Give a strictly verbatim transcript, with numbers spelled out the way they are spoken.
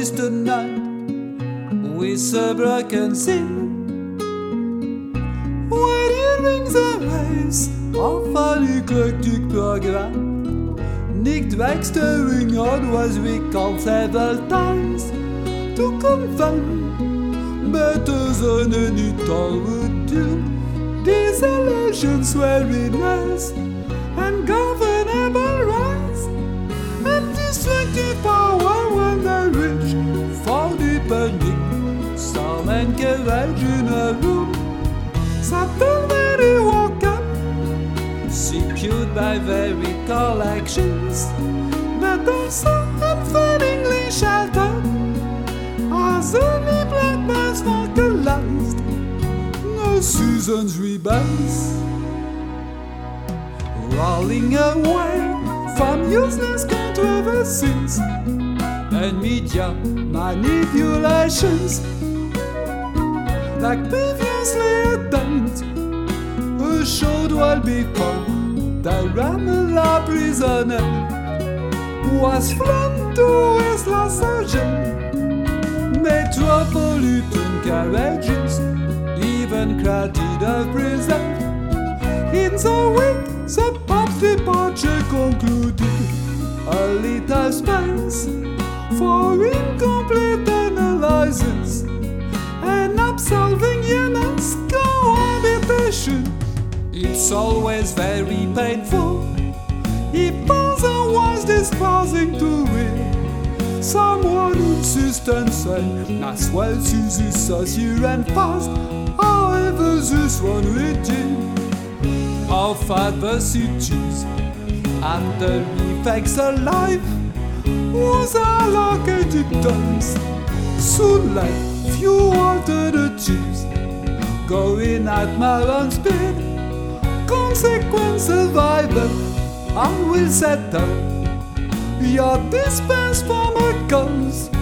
distant night with a broken sin. When it rings a race of an eclectic program, Nick Baxtering on was recalled several times to confirm, better than any toll would do, these elections weariness and governable rights and destructive power when they reach for depending some and courage in a room. Saturday woke up, secured by very collections, but also unfailingly sheltered as only black mass vocalized. No season's rebels, rolling away from useless controversies and media manipulations. Like previously attempted, assured well before the Ramallah prisoner was flown to Isla Surgeon, metropolitan carriages, even crowded of prison. In the week, the Pope's departure concluded a little space for incomplete analysis and absolving Yemen's cohabitation. It's always very painful if otherwise disposing to it. Someone who insists and say, as well sees this as here and fast, however this one written of adversities after effects alive was allocated times. Soon like few alternatives, going at my own speed, consequent survival, I will settle your dispense from a cause.